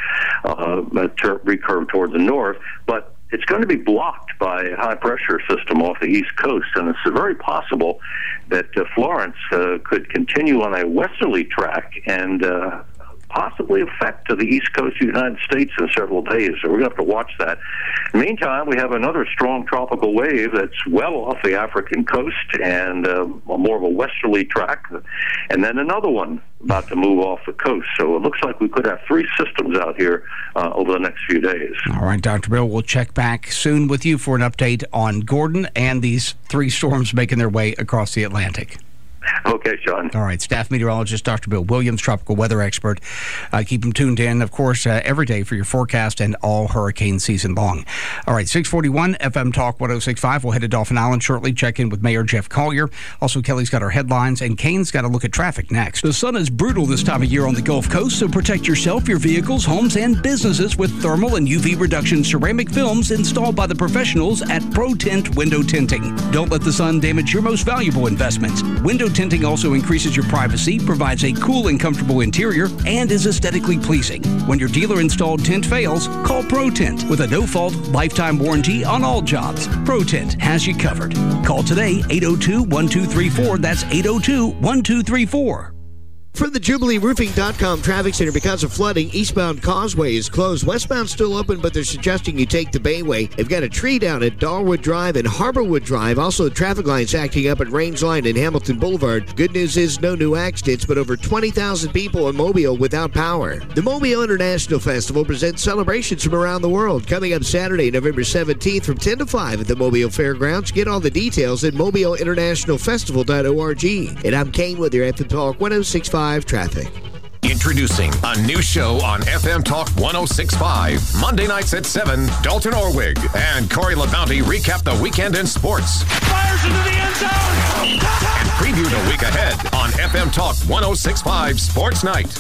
recurve toward the north. But it's going to be blocked by a high-pressure system off the East Coast, and it's very possible that Florence could continue on a westerly track and possibly affect the East Coast of the United States in several days. So we're going to have to watch that. Meantime, we have another strong tropical wave that's well off the African coast and more of a westerly track, and then another one about to move off the coast. So it looks like we could have 3 systems out here over the next few days. All right, Dr. Bill, we'll check back soon with you for an update on Gordon and these 3 storms making their way across the Atlantic. Okay, Sean. All right, staff meteorologist Dr. Bill Williams, tropical weather expert. Keep him tuned in, of course, every day for your forecast and all hurricane season long. All right, 641 FM Talk 106.5. We'll head to Dauphin Island shortly, check in with Mayor Jeff Collier. Also, Kelly's got our headlines, and Kane's got a look at traffic next. The sun is brutal this time of year on the Gulf Coast, so protect yourself, your vehicles, homes, and businesses with thermal and UV reduction ceramic films installed by the professionals at Pro Tint Window Tinting. Don't let the sun damage your most valuable investments. Window tinting also increases your privacy, provides a cool and comfortable interior, and is aesthetically pleasing. When your dealer-installed tint fails, call Pro Tint with a no-fault lifetime warranty on all jobs. Pro Tint has you covered. Call today, 802-1234. That's 802-1234. From the JubileeRoofing.com traffic center, because of flooding, eastbound Causeway is closed. Westbound still open, but they're suggesting you take the Bayway. They've got a tree down at Darwood Drive and Harborwood Drive. Also, traffic lines acting up at Range Line and Hamilton Boulevard. Good news is no new accidents, but over 20,000 people in Mobile without power. The Mobile International Festival presents celebrations from around the world. Coming up Saturday, November 17th from 10 to 5 at the Mobile Fairgrounds. Get all the details at mobileinternationalfestival.org. And I'm Kane with your FM Talk 106.5 traffic. Introducing a new show on FM Talk 106.5. Monday nights at 7, Dalton Orwig and Corey LaBounty recap the weekend in sports. Fires into the end zone! And preview the week ahead on FM Talk 106.5 Sports Night.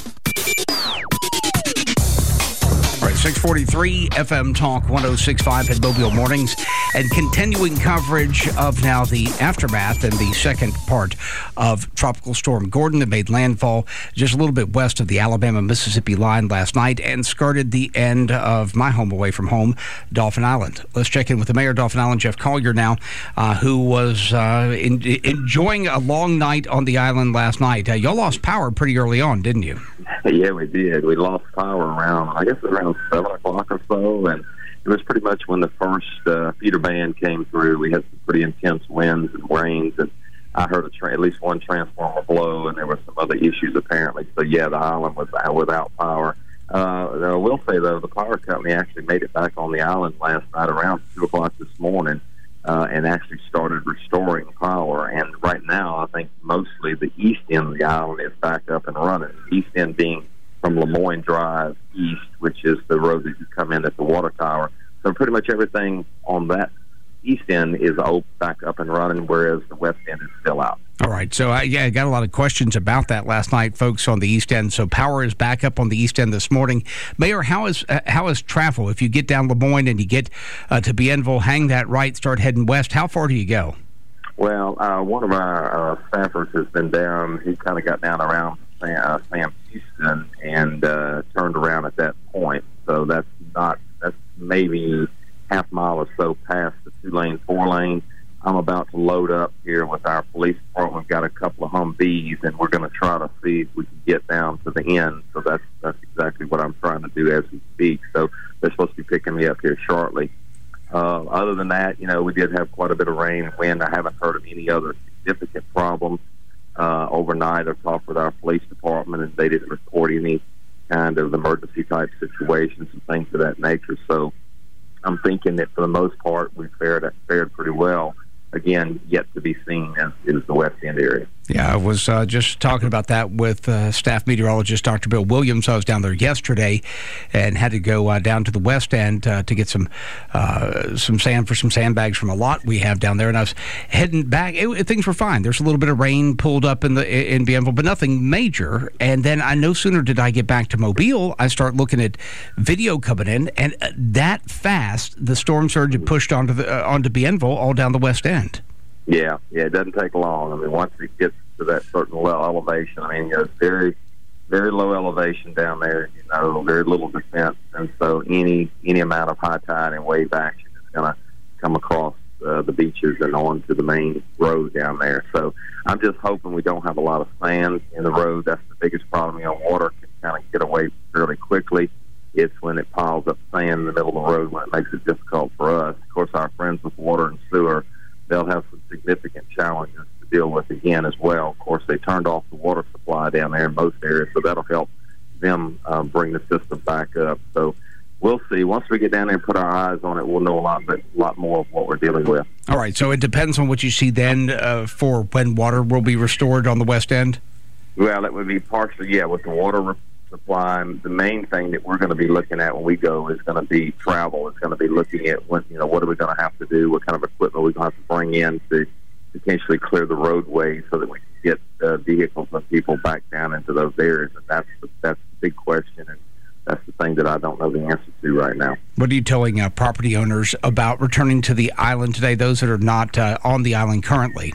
All right, 643 FM Talk 106.5 at Mobile Mornings, and continuing coverage of now the aftermath and the second part of Tropical Storm Gordon that made landfall just a little bit west of the Alabama-Mississippi line last night and skirted the end of my home away from home, Dauphin Island. Let's check in with the mayor of Dauphin Island, Jeff Collier, now, who was enjoying a long night on the island last night. Y'all lost power pretty early on, didn't you? Yeah, we did. We lost power around 7 o'clock or so, and it was pretty much when the first feeder band came through. We had some pretty intense winds and rains, and I heard at least one transformer blow, and there were some other issues apparently. So, yeah, the island was without power. I will say, though, the power company actually made it back on the island last night around 2 o'clock this morning and actually started restoring power. And right now, I think mostly the east end of the island is back up and running. The east end being from Lemoyne Drive east, which is the road that you come in at the water tower. So pretty much everything on that east end is back up and running, whereas the west end is still out. All right. So, I got a lot of questions about that last night, folks, on the east end. So power is back up on the east end this morning. Mayor, how is travel? If you get down Lemoyne and you get to Bienville, hang that right, start heading west, how far do you go? Well, one of our staffers has been down. He kind of got down around Sam Houston and turned around at that point. So that's maybe half mile or so past the 2-lane, 4-lane. I'm about to load up here with our police department. We've got a couple of Humvees, and we're going to try to see if we can get down to the end. So that's exactly what I'm trying to do as we speak. So they're supposed to be picking me up here shortly. Other than that, we did have quite a bit of rain and wind. I haven't heard of any other significant problems. overnight. I've talked with our police department, and they didn't report any kind of emergency type situations and things of that nature. So I'm thinking that for the most part we fared pretty well. Again, yet to be seen is the West End area. Yeah, I was just talking about that with staff meteorologist Dr. Bill Williams. I was down there yesterday and had to go down to the West End to get some sand for some sandbags from a lot we have down there. And I was heading back. Things were fine. There's a little bit of rain pulled up in Bienville, but nothing major. And then no sooner did I get back to Mobile, I start looking at video coming in, and that fast the storm surge had pushed onto Bienville all down the West End. Yeah, it doesn't take long. I mean, once it gets to that certain low elevation, I mean, it's very, very low elevation down there, very little defense. And so any amount of high tide and wave action is going to come across the beaches and onto the main road down there. So I'm just hoping we don't have a lot of sand in the road. That's the biggest problem. Water can kind of get away fairly quickly. It's when it piles up sand in the middle of the road when it makes it difficult for us. Of course, our friends with water and sewer, they'll have some significant challenges to deal with again as well. Of course, they turned off the water supply down there in most areas, so that'll help them bring the system back up. So we'll see. Once we get down there and put our eyes on it, we'll know a lot more of what we're dealing with. All right, so it depends on what you see then for when water will be restored on the West End? Well, it would be partially, with the water supply. The main thing that we're going to be looking at when we go is going to be travel. It's going to be looking at what are we going to have to do, what kind of equipment we're going to have to bring in to potentially clear the roadways so that we can get vehicles and people back down into those areas. And that's the big question, and that's the thing that I don't know the answer to right now. What are you telling property owners about returning to the island today, those that are not on the island currently?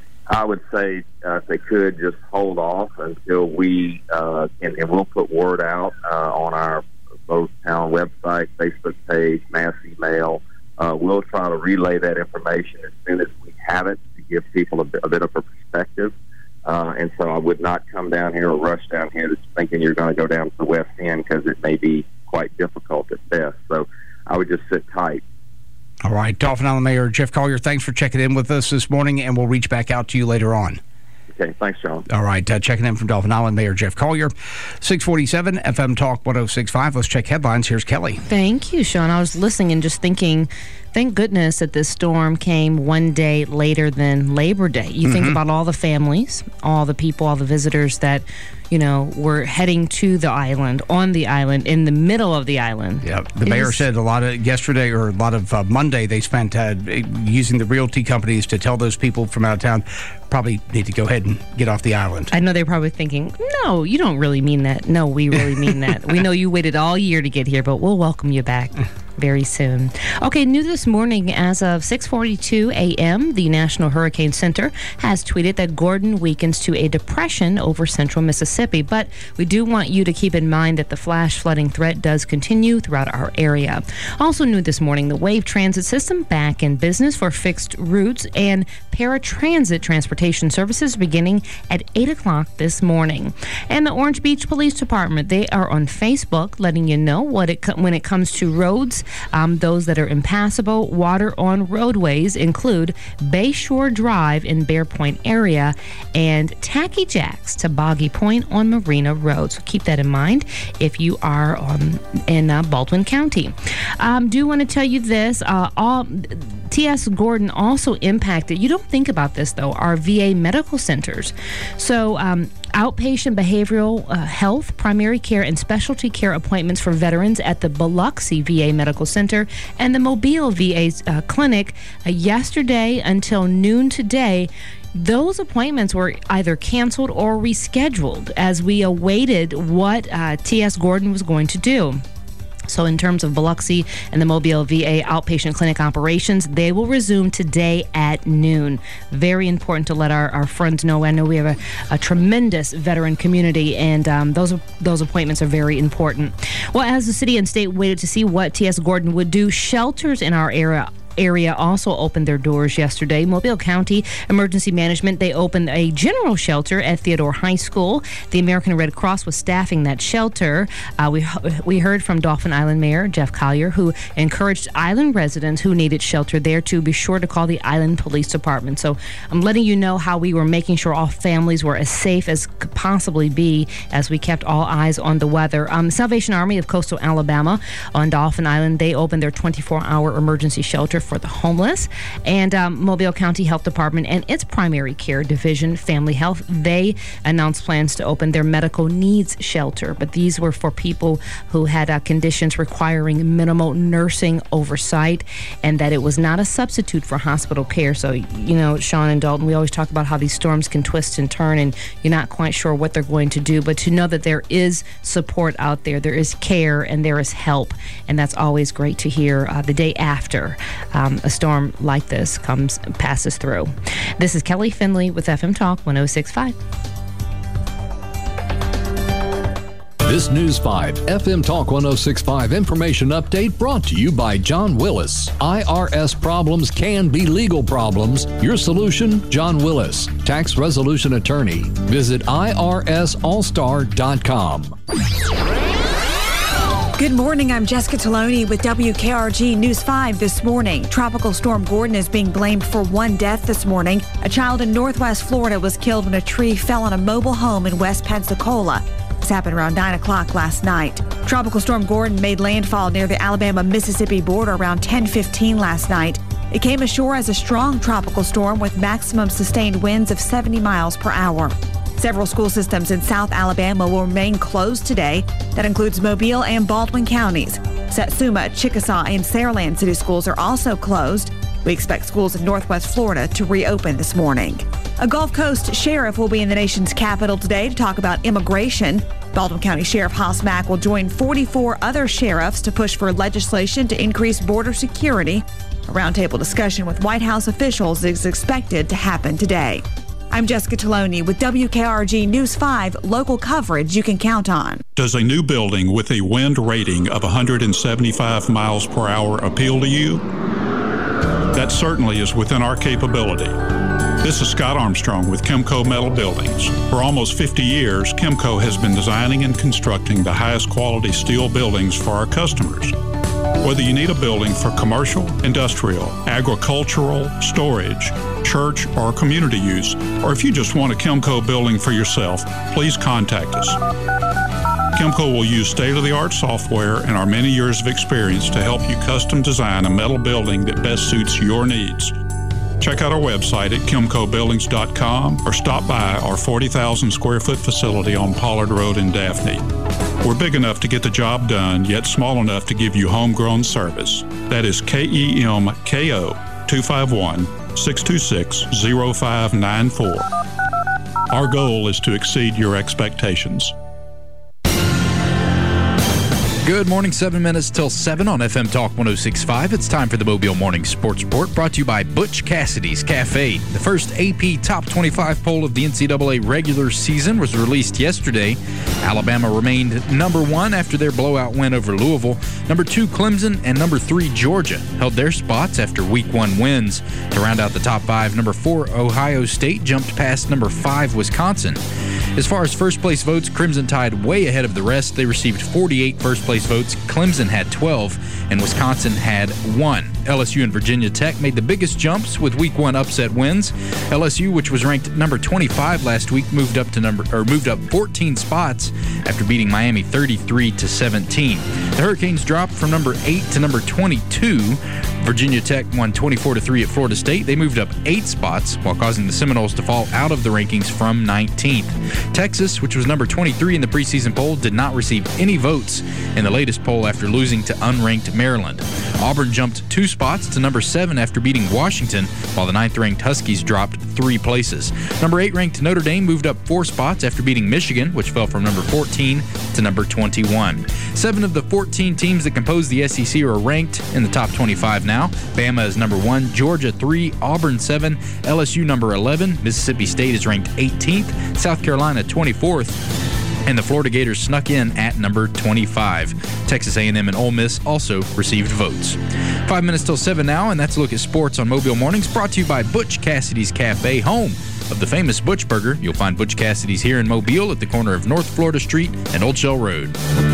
I would say if they could just hold off until we and we'll put word out on our both town website, Facebook page, mass email. We'll try to relay that information as soon as we have it to give people a bit of a perspective. And so I would not come down here or rush down here just thinking you're going to go down to the West End, because it may be quite difficult at best. So I would just sit tight. All right, Dauphin Island Mayor Jeff Collier, thanks for checking in with us this morning, and we'll reach back out to you later on. Okay, thanks, John. All right, checking in from Dauphin Island Mayor Jeff Collier. 647 FM Talk 106.5. Let's check headlines. Here's Kelly. Thank you, Sean. I was listening and just thinking, thank goodness that this storm came one day later than Labor Day. You think about all the families, all the people, all the visitors that, were heading to the island, on the island, in the middle of the island. Yeah, the mayor said a lot of Monday they spent using the realty companies to tell those people from out of town probably need to go ahead and get off the island. I know they're probably thinking, no, you don't really mean that. No, we really mean that. We know you waited all year to get here, but we'll welcome you back very soon. Okay, new this morning as of 6:42 a.m., the National Hurricane Center has tweeted that Gordon weakens to a depression over central Mississippi, but we do want you to keep in mind that the flash flooding threat does continue throughout our area. Also new this morning, the Wave Transit System back in business for fixed routes and paratransit transportation services beginning at 8 o'clock this morning. And the Orange Beach Police Department, they are on Facebook letting you know when it comes to roads. Those that are impassable, water on roadways include Bayshore Drive in Bear Point area and Tacky Jacks to Boggy Point on Marina Road. So keep that in mind if you are in Baldwin County. Do want to tell you this, T.S. Gordon also impacted, you don't think about this though, our VA medical centers. So outpatient behavioral health, primary care, and specialty care appointments for veterans at the Biloxi VA Medical Center and the Mobile VA clinic yesterday until noon today. Those appointments were either canceled or rescheduled as we awaited what T.S. Gordon was going to do. So in terms of Biloxi and the Mobile VA outpatient clinic operations, they will resume today at noon. Very important to let our friends know. I know we have a tremendous veteran community, and those appointments are very important. Well, as the city and state waited to see what T.S. Gordon would do, shelters in our area area also opened their doors yesterday. Mobile County Emergency Management, they opened a general shelter at Theodore High School. The American Red Cross was staffing that shelter. We heard from Dauphin Island Mayor Jeff Collier, who encouraged island residents who needed shelter there to be sure to call the Island Police Department. So I'm letting you know how we were making sure all families were as safe as could possibly be as we kept all eyes on the weather. Salvation Army of Coastal Alabama on Dauphin Island, they opened their 24-hour emergency shelter for the homeless. And Mobile County Health Department and its primary care division, Family Health, they announced plans to open their medical needs shelter. But these were for people who had conditions requiring minimal nursing oversight, and that it was not a substitute for hospital care. So, you know, Sean and Dalton, we always talk about how these storms can twist and turn, and you're not quite sure what they're going to do. But to know that there is support out there is care, and there is help, and that's always great to hear the day after a storm like this passes through. This is Kelly Finley with FM Talk 106.5. This News 5 FM Talk 106.5 information update brought to you by John Willis. IRS problems can be legal problems. Your solution, John Willis, tax resolution attorney. Visit IRSallstar.com. Good morning. I'm Jessica Taloni with WKRG News 5 this morning. Tropical Storm Gordon is being blamed for one death this morning. A child in Northwest Florida was killed when a tree fell on a mobile home in West Pensacola. This happened around 9 o'clock last night. Tropical Storm Gordon made landfall near the Alabama-Mississippi border around 10:15 last night. It came ashore as a strong tropical storm with maximum sustained winds of 70 miles per hour. Several school systems in South Alabama will remain closed today. That includes Mobile and Baldwin counties. Satsuma, Chickasaw, and Saraland city schools are also closed. We expect schools in Northwest Florida to reopen this morning. A Gulf Coast sheriff will be in the nation's capital today to talk about immigration. Baldwin County Sheriff Haas Mack will join 44 other sheriffs to push for legislation to increase border security. A roundtable discussion with White House officials is expected to happen today. I'm Jessica Taloni with WKRG News 5, local coverage you can count on. Does a new building with a wind rating of 175 miles per hour appeal to you? That certainly is within our capability. This is Scott Armstrong with Kimco Metal Buildings. For almost 50 years, Kimco has been designing and constructing the highest quality steel buildings for our customers. Whether you need a building for commercial, industrial, agricultural, storage, church, or community use, or if you just want a Kimco building for yourself, please contact us. Kimco will use state-of-the-art software and our many years of experience to help you custom design a metal building that best suits your needs. Check out our website at KimcoBuildings.com or stop by our 40,000 square foot facility on Pollard Road in Daphne. We're big enough to get the job done, yet small enough to give you homegrown service. That is KEMKO 251-626-0594. Our goal is to exceed your expectations. Good morning, 7 minutes till 7 on FM Talk 106.5. It's time for the Mobile Morning Sports Report, brought to you by Butch Cassidy's Cafe. The first AP Top 25 poll of the NCAA regular season was released yesterday. Alabama remained number 1 after their blowout win over Louisville. Number 2, Clemson, and number 3, Georgia held their spots after Week 1 wins. To round out the top 5, number 4, Ohio State jumped past number 5, Wisconsin. As far as first-place votes, Crimson tied way ahead of the rest. They received 48 first-place votes. Clemson had 12, and Wisconsin had 1. LSU and Virginia Tech made the biggest jumps with Week 1 upset wins. LSU, which was ranked number 25 last week, moved up 14 spots after beating Miami 33-17. The Hurricanes dropped from number 8 to number 22. Virginia Tech won 24-3 at Florida State. They moved up 8 spots while causing the Seminoles to fall out of the rankings from 19th. Texas, which was number 23 in the preseason poll, did not receive any votes in the latest poll after losing to unranked Maryland. Auburn jumped 2 spots to number 7 after beating Washington, while the 9th-ranked Huskies dropped 3 places. Number 8-ranked Notre Dame moved up 4 spots after beating Michigan, which fell from number 14 to number 21. 7 of the 14 teams that compose the SEC are ranked in the top 25 now. Bama is number 1, Georgia 3, Auburn 7, LSU number 11, Mississippi State is ranked 18th, South Carolina 24th, And the Florida Gators snuck in at number 25. Texas A&M and Ole Miss also received votes. 5 minutes till 7 now, and that's a look at sports on Mobile Mornings, brought to you by Butch Cassidy's Cafe, home of the famous Butch Burger. You'll find Butch Cassidy's here in Mobile at the corner of North Florida Street and Old Shell Road.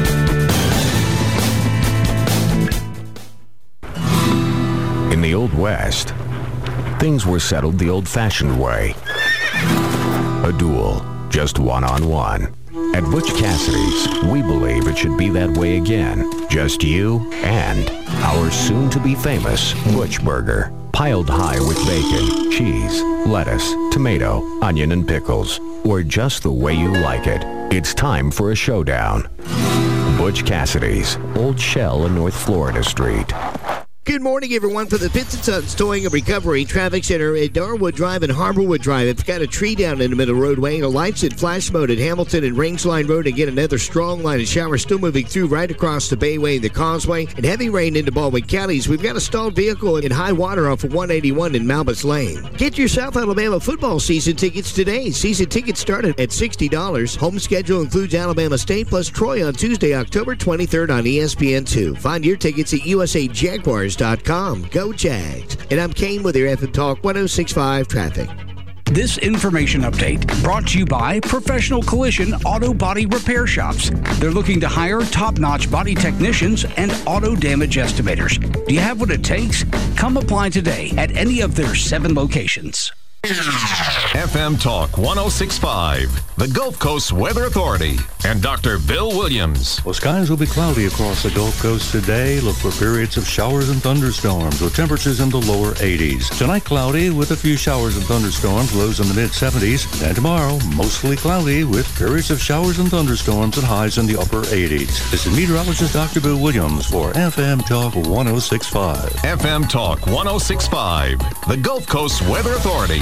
In the Old West, things were settled the old-fashioned way. A duel, just one-on-one. At Butch Cassidy's, we believe it should be that way again. Just you and our soon-to-be famous Butch Burger. Piled high with bacon, cheese, lettuce, tomato, onion, and pickles. Or just the way you like it. It's time for a showdown. Butch Cassidy's, Old Shell and North Florida Street. Good morning, everyone, from the Pinson Sons Towing and Recovery Traffic Center at Darwood Drive and Harborwood Drive. It's got a tree down in the middle of the roadway, and the lights in flash mode at Hamilton and Rangeline Road. Again, another strong line of showers still moving through right across the Bayway and the Causeway, and heavy rain into Baldwin counties. We've got a stalled vehicle in high water off of 181 in Malbus Lane. Get your South Alabama football season tickets today. Season tickets start at $60. Home schedule includes Alabama State plus Troy on Tuesday, October 23rd on ESPN2. Find your tickets at USAJaguars.com. Go Jags. And I'm Kane with your FM Talk 106.5 traffic. This information update brought to you by Professional Collision Auto Body Repair Shops. They're looking to hire top-notch body technicians and auto damage estimators. Do you have what it takes? Come apply today at any of their 7 locations. FM Talk 106.5, the Gulf Coast Weather Authority, and Dr. Bill Williams. Well, skies will be cloudy across the Gulf Coast today. Look for periods of showers and thunderstorms with temperatures in the lower 80s. Tonight, cloudy with a few showers and thunderstorms, lows in the mid-70s. And tomorrow, mostly cloudy with periods of showers and thunderstorms and highs in the upper 80s. This is meteorologist Dr. Bill Williams for FM Talk 106.5. FM Talk 106.5, the Gulf Coast Weather Authority.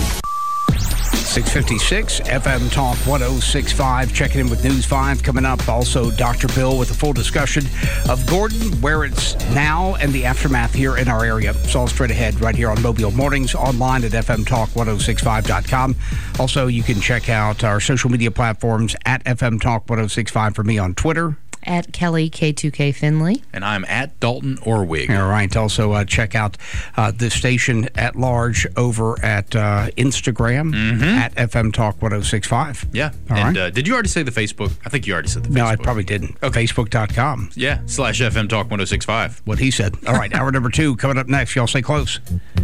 6:56, FM Talk 106.5. Checking in with News 5 coming up. Also, Dr. Bill with a full discussion of Gordon, where it's now and the aftermath here in our area. It's all straight ahead right here on Mobile Mornings, online at fmtalk1065.com. Also, you can check out our social media platforms at FM Talk 106.5 for me on Twitter. At Kelly K2K Finley. And I'm at Dalton Orwig. All right. Also, check out the station at large over at Instagram at FM Talk 106.5. Yeah. All and right. Did you already say the Facebook? I think you already said the Facebook. No, I probably didn't. Okay. Facebook.com. Yeah. /FM Talk 106.5. What he said. All right. Hour number 2 coming up next. Y'all stay close.